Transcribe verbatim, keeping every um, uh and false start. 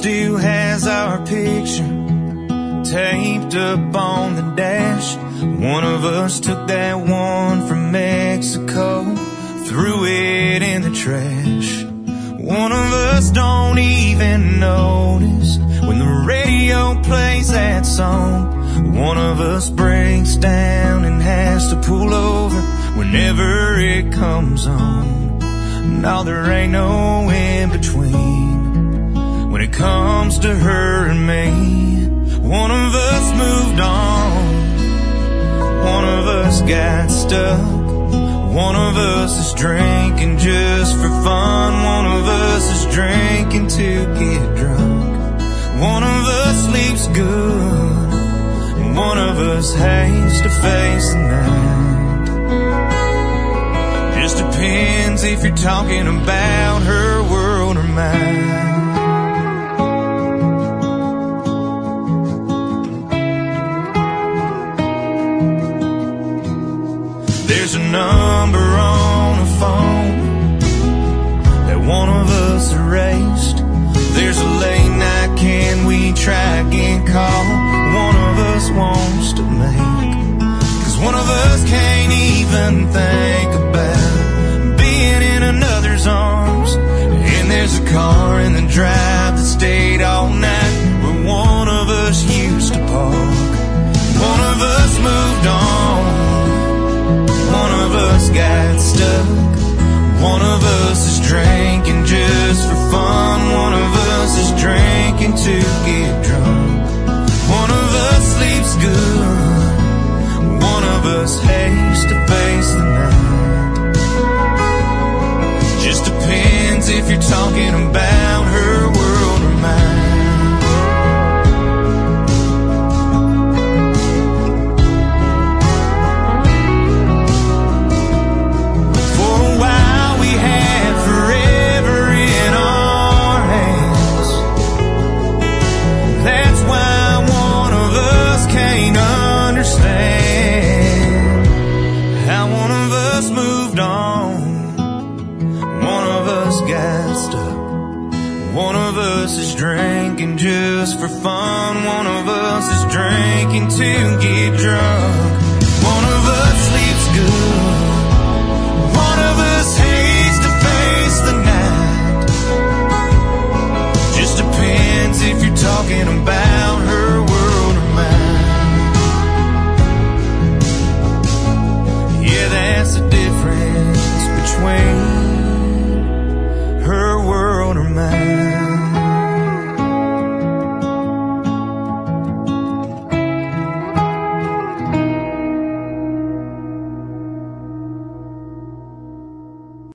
still has our picture taped up on the dash. One of us took that one from Mexico, threw it in the trash. One of us don't even notice when the radio plays that song. One of us breaks down and has to pull over whenever it comes on. Now there ain't no in between when it comes to her and me. One of us moved on, one of us got stuck. One of us is drinking just for fun. One of us is drinking to get drunk. One of us sleeps good, one of us hates to face the night. Just depends if you're talking about her world or mine. There's a number on a phone that one of us erased. There's a late night, can we try again call one of us wants to make. Cause one of us can't even think about being in another's arms. And there's a car in the drive that stayed all night where one of us used to park. One of us moved on, one of us got stuck. One of us is drinking just for fun. One of us is drinking to get drunk. One of us sleeps good, one of us hates to face the night. Just depends if you're talking about her world or mine. One of us is drinking just for fun. One of us is drinking to get drunk. One of us sleeps good, one of us hates to face the night. Just depends if you're talking about